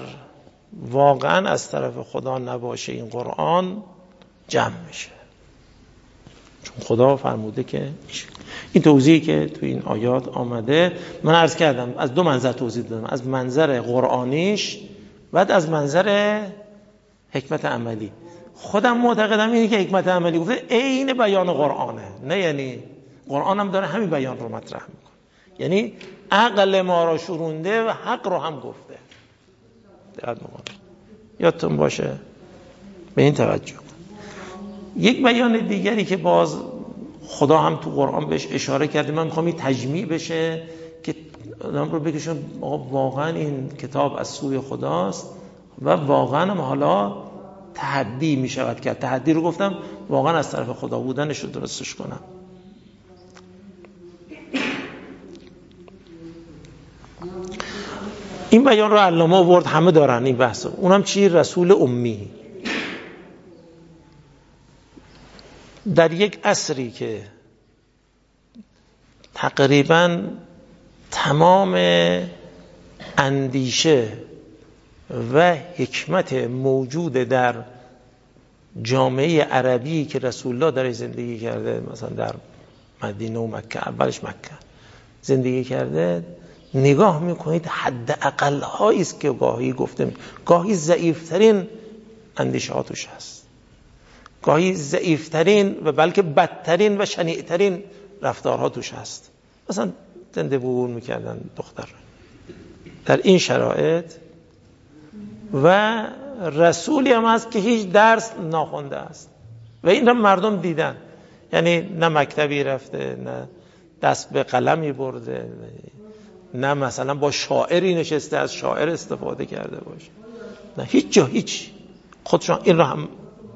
واقعا از طرف خدا نباشه این قرآن جمع میشه. چون خدا فرموده که این توضیحی که تو این آیات آمده، من عرض کردم از دو منظر توضیح دادم، از منظر قرآنیش بعد از منظر حکمت عملی. خودم معتقدم اینه که حکمت عملی گفته عین بیان قرآنه، نه یعنی قرآن هم داره همین بیان رو مطرح میکنه، یعنی عقل ما رو شورونده و حق رو هم گفته. دقت میکنه، یادتون باشه به این توجه. یک بیان دیگری که باز خدا هم تو قرآن بهش اشاره کرده، من میخوام این تجمیع بشه که آدم رو بکشم واقعا این کتاب از سوی خداست و واقعا هم حالا تحدی میشود کرد. تحدی رو گفتم واقعا از طرف خدا بودنش رو درستش کنم. این بیان رو علامه آورد، همه دارن این بحث. اونم چی؟ رسول امی. در یک عصری که تقریبا تمام اندیشه و حکمت موجود در جامعه عربی که رسول الله در زندگی کرده، مثلا در مدینه و مکه، اولش مکه زندگی کرده، نگاه میکنید حد اقل هایی است که گاهی گفته، گاهی ضعیفترین اندیشه ها توش هست، گاهی ضعیفترین و بلکه بدترین و شنیعترین رفتارها توش هست. مثلا زنده بوون میکردن دختر در این شرایط، و رسولی هم هست که هیچ درس ناخونده است و این را مردم دیدن، یعنی نه مکتبی رفته، نه دست به قلمی برده، نه مثلا با شاعری نشسته از شاعر استفاده کرده باشه، نه هیچ جا، هیچ. خودشان این را هم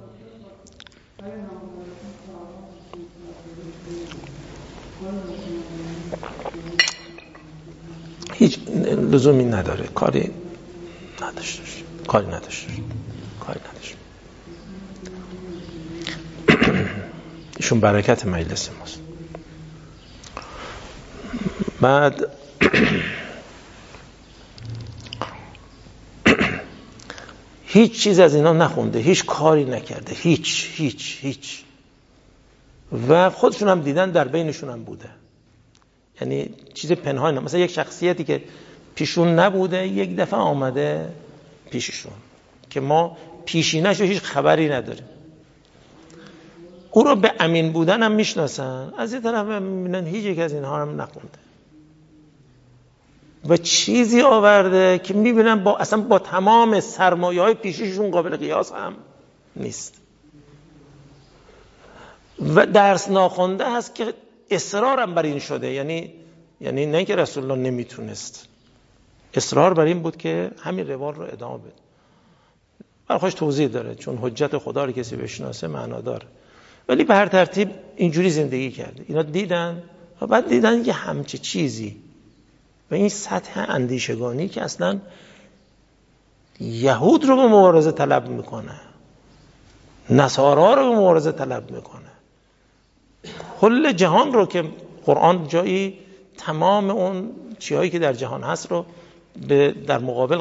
هیچ لزومی نداره، کاری نداشته. ایشون برکت مجلس ماست. بعد هیچ چیز از اینا نخونده، هیچ کاری نکرده، هیچ و خودشون هم دیدن، در بینشون هم بوده، یعنی چیز پنهان نه. مثلا یک شخصیتی که پیشون نبوده یک دفعه آمده پیششون که ما پیشینش رو هیچ خبری نداریم، او رو به امین بودن هم میشناسن، از این طرف میبینن هیچ یک از اینها هم نخونده و چیزی آورده که میبینن اصلا با تمام سرمایه‌های پیشیشون قابل قیاس هم نیست و درس ناخونده هست که اصرارم بر این شده، یعنی نه که رسول الله نمیتونست، اصرار بر این بود که همین روال رو ادامه بده. برخوش توضیح داره، چون حجت خدا رو کسی بشناسه معنا داره، ولی به هر ترتیب اینجوری زندگی کرده. اینا دیدن و بعد دیدن یه همچه چیزی و این سطح اندیشگانی که اصلا یهود رو به مبارزه طلب میکنه، نصارا رو به مبارزه طلب میکنه، کل جهان رو که قرآن جایی تمام اون چیزهایی که در جهان هست رو در مقابل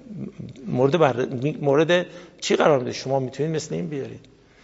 مورد چی قرار میده؟ شما میتونید مثل این بیارید.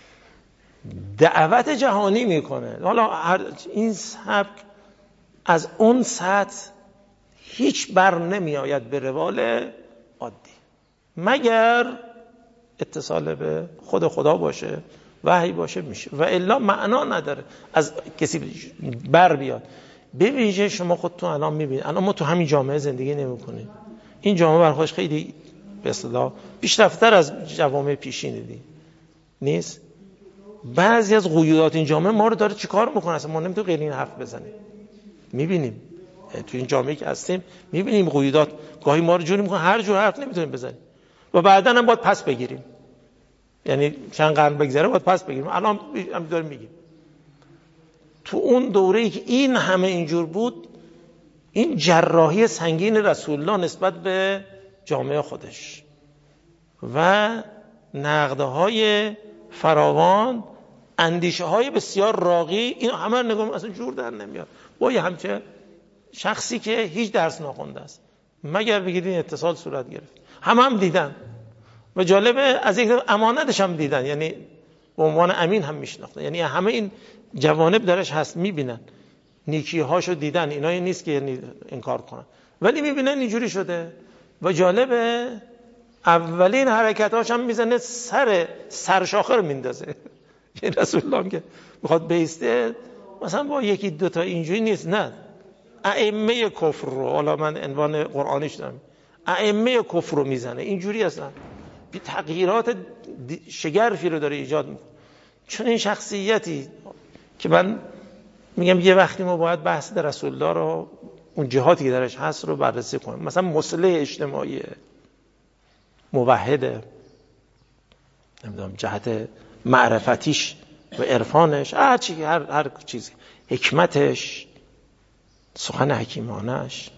دعوت جهانی میکنه. حالا این سبک از اون سطح هیچ بر نمی آید به روال عادی، مگر اتصال به خود خدا باشه، وحی باشه میشه، و الا معنا نداره از کسی بر بیاد. به ویژه شما خودتون الان میبینید، الان ما تو همین جامعه زندگی نمیکنیم، این جامعه برخوش خیلی به اصطلاح پیشرفت‌تر از جوامع پیشین نیست. بعضی از قیودات این جامعه ما رو داره چیکار میکنه، اصلا ما نمیتونیم غیر این حرف بزنیم. میبینیم تو این جامعه که هستیم، میبینیم قیودات گاهی ما رو جوری میکنه هر جور حرف نمیتونیم بزنیم و بعداً هم باید پس بگیریم، یعنی چند قرن بگذره باید پس بگیریم. الان هم داریم میگیم تو اون دوره‌ای که این همه اینجور بود، این جراحی سنگین رسول الله نسبت به جامعه خودش و نقدهای فراوان، اندیشه‌های بسیار راقی، این همه نگاه اصلا جور در نمیاد با یه همچه شخصی که هیچ درس نخونده است، مگر بگید این اتصال صورت گرفت. هم دیدن و جالبه از یک امانتش هم دیدن، یعنی به عنوان امین هم میشناختن. یعنی همه این جوانب درش هست، میبینن نیکی‌هاشو دیدن، اینایی نیست که انکار کنن، ولی میبینن اینجوری شده. و جالبه اولین حرکتاش هم میزنه سرشاخه رو میندازه. این رسول الله هم که میخواد بیسته مثلا با یکی دوتا اینجوری نیست، نه، ائمه کفر رو، حالا من عنوان قرآنیش دارم، ائمه کفر رو میزنه اینجوری اصلا بی تغییرات شگرفی رو داره ایجاد میکنه. چون این شخصیتی که من میگم یه وقتی ما باید بحث در رسول الله رو، اون جهاتی که درش هست رو بررسی کنیم. مثلا مصلح اجتماعی، موحده، نمیدونم جهت معرفتیش و عرفانش، هر چیزی، حکمتش، سخن حکیمانش،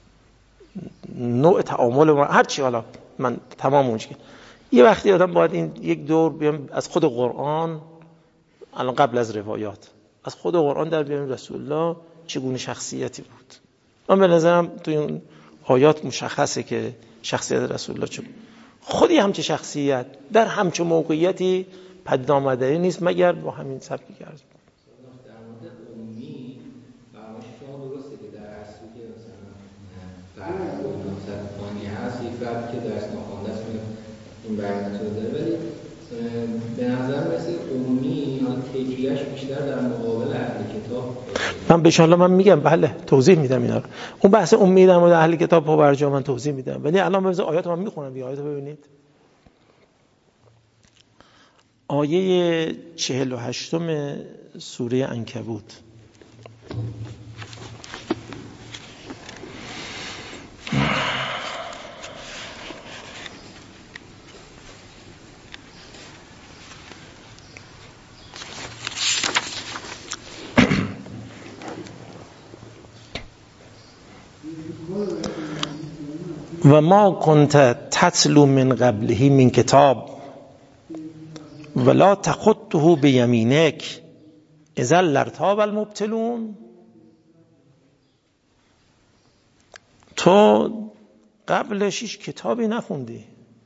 نوع تعامل، هر چی، حالا من تمام اونجا یه وقتی آدم باید این یک دور بیام از خود قرآن، الان قبل از روایات، از خود قرآن در بیاریم رسول الله چگونه شخصیتی بود. من به نظرم توی اون آیات مشخصه که شخصیت رسول الله چه خودی همچه شخصیت در همچه موقعیتی پدید آمده نیست مگر با همین سبکی که عرض بود. در مورد امی فرمایش شما درسته که در اصلی که مثلا فرق فانی هست، یک فرد که درس ناخوانده است این بیانات رو داره، ولی به نظر مثل امی تکیهش بیشتر در مقابل اهل کتاب. من به شما من میگم بله، توضیح میدم اینا رو. اون بحث امی در مورد اهل کتاب پاورجا من توضیح میدم، ولی الان بذار آیات من میخونم، دیگه آیات رو ببینید. آیه 48 سوره عنکبوت. و ما کنت تتلو من قبله من کتاب ولا تخطه بیمینک اذا لارتاب المبطلون. تو قبلش هیچ کتابی نخوندی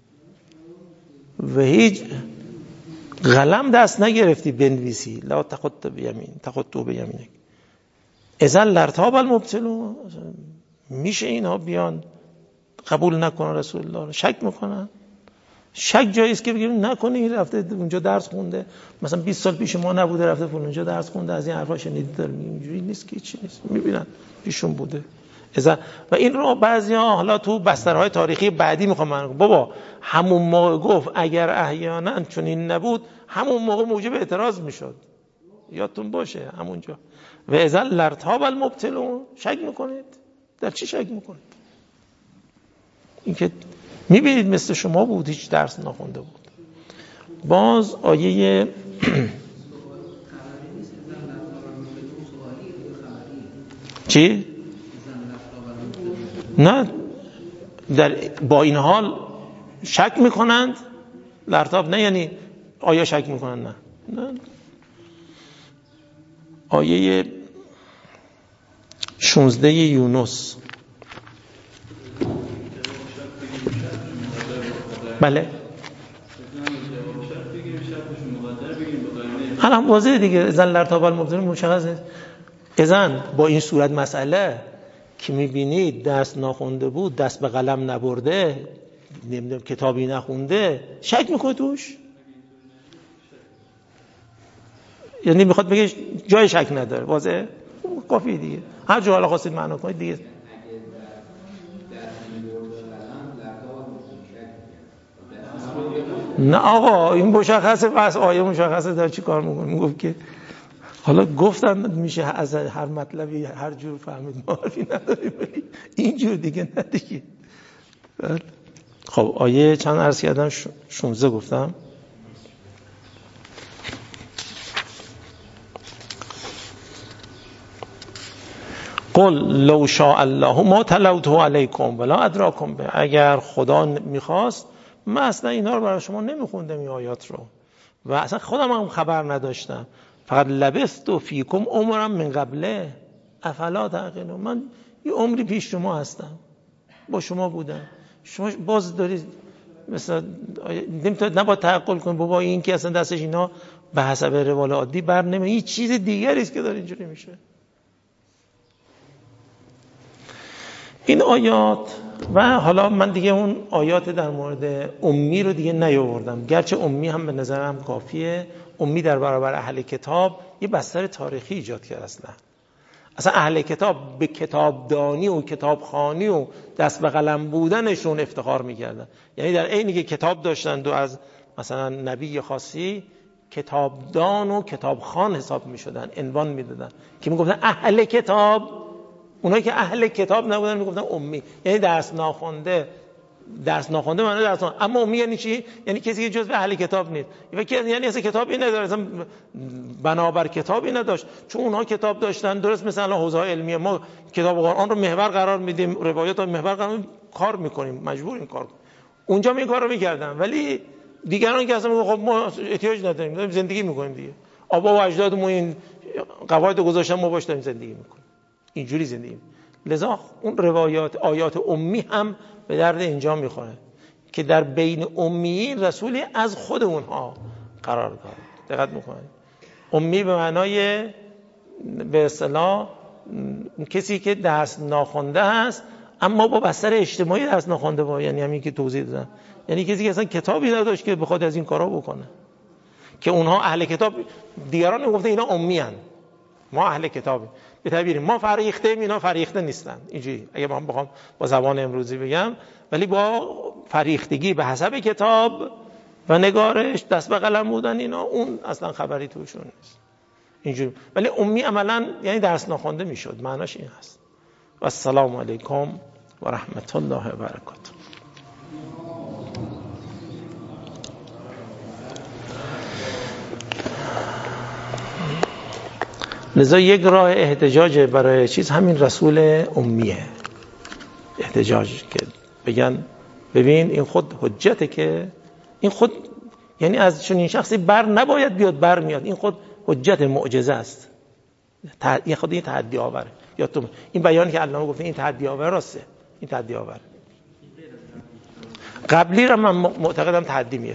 و هیچ قلم دست نگرفتی بنویسی، لا تخطه بیمینک اذا لارتاب المبطلون. میشه اینها بیان قبول نکنن رسول الله رو، شک میکنن. شک جایی است که بگیم نکنه این رفته اونجا درس خونده، مثلا 20 سال پیش ما نبوده رفته اونجا درس خونده، از این حرفا شنیده داره، اینجوری نیست که چی نیست، میبینن پیشون بوده. و این رو بعضیا حالا تو بسترهای تاریخی بعدی میخوام بابا همون موقع گفت اگر احیانا چون این نبود، همون موقع موجب اعتراض میشد، یادتون باشه همونجا. و اذا لارتاب المبطلون، شک میکنید در چی شک میکنید؟ اینکه میبینید مثل شما بود، هیچ درس نخونده بود. باز آیه چی؟ نه با این حال شک میکنند، لارتاب نه یعنی آیا شک میکنند، نه. آیه 16 یونس. بله الان واضحه دیگه، اذن لارتاب المبطلون مشخص نیست. اذن با این صورت مسئله که میبینید دست ناخونده بود، دست به قلم نبرده، نمیدونم کتابی نخونده، شک میکنه توش، یعنی میخواد بگه جای شک نداره، واضحه کافیه دیگه، هر جا حالا خواستید معنا کنید دیگه. نه آقا این مشخصه، بس آیه مشخصه داره چی کار میکنه. میگفت که حالا گفتن میشه از هر مطلبی هر جور فهمید، معرفی نداره، ولی اینجور دیگه نه دیگه. خب آیه چند عرض کردم؟ 16 گفتم. قل لو شاء الله ما تلوته علیکم ولا ادراکم به. اگر خدا میخواست من اصلا اینا رو برای شما نمیخوندم این آیات رو، و اصلا خودم هم خبر نداشتم. فقط لبثت فیکم عمرا من قبله افلا تعقلون. من یه عمری پیش شما هستم، با شما بودم، شما باز دارید مثلا نباید تعقل کنیم بابا این که اصلا دستش اینا به حسب روال عادی بر نمیاد، این چیز دیگری است که داره اینجوری میشه. این آیات و حالا من دیگه اون آیات در مورد امی رو دیگه نیاوردم، گرچه امی هم به نظرم کافیه. امی در برابر اهل کتاب یه بستر تاریخی ایجاد کرد. اصلا اهل کتاب به کتابدانی و کتابخوانی و دست به قلم بودنشون افتخار میکردن. یعنی در عینی که کتاب داشتند و از مثلا نبی خاصی کتابدان و کتابخوان حساب میشدن، عنوان میدادن که میگفتن اهل کتاب. اونایی که اهل کتاب نبودن میگفتن امی، یعنی درس ناخوانده معنی درس ناخوانده. اما امی یعنی چی؟ یعنی کسی که جزو اهل کتاب نیست، یعنی اصلا کتابی نداره، اصلا بنابر کتابی نداشت. چون اونها کتاب داشتن، درست مثلا حوزه علمیه ما کتاب قرآن رو محور قرار میدیم، روایات رو محور قرار میدیم، کار میکنیم، مجبوریم کار کنیم. اونجا این کارو میکردن، ولی دیگران که اصلا خب ما احتیاج نداریم، داریم زندگی میکنیم دیگه، آبا و اجدادمون این قواعد گذاشتن، ما باش داریم زندگی میکنیم، اینجوری زندگی. لذا اون روایات آیات امی هم به درد اینجا میخوره که در بین امیین رسولی از خود اونها قرار داد. دقت میکنید، امی به معنای به اصطلاح کسی که درس ناخوانده است اما با بستر اجتماعی درس ناخوانده با، یعنی همین که توضیح دادم، یعنی کسی که اصلا کتابی نداشت که بخواد از این کارا بکنه. که اونها اهل کتاب، دیگران میگفتن اینا امی ان، ما اهل کتابیم. به تعبیر ما فریخته، اینا فریخته نیستن. اینجوری اگه من بخوام با زبان امروزی بگم، ولی با فریختگی به حسب کتاب و نگارش، دست به قلم بودن، اینا اون اصلا خبری توشون نیست اینجوری. ولی امی عملا یعنی درس ناخوانده میشد، معناش این هست. و السلام علیکم و رحمت الله و برکاته. لذا یک راه احتجاج برای چیز همین رسول امیه، احتجاج که بگن ببین این خود حجته، که این خود یعنی از چنین شخصی بر نباید بیاد، بر میاد، این خود حجت معجزه است، این خود این تحدی آوره. یا تو این بیانی که علامه گفته این تحدی آور راسته، این تحدی آور. قبلی را من معتقدم تحدی میاره.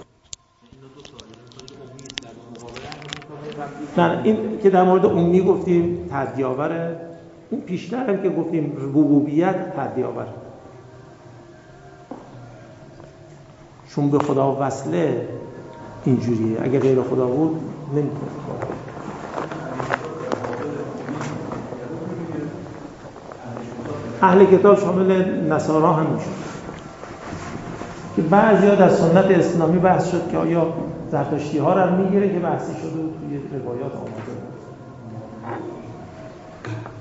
نه این که در مورد امی گفتیم تحدی آوره، این پیشتر هم که گفتیم ربوبیت تحدی آوره، چون به خدا وصله اینجوریه، اگه غیر خدا بود نمیتونه. اهل کتاب شامل نصارا هم میشه که بعضیا در سنت اسلامی بحث شد که آیا زرتشتی ها رو میگیره که بحثی شده و توی روایات آمده.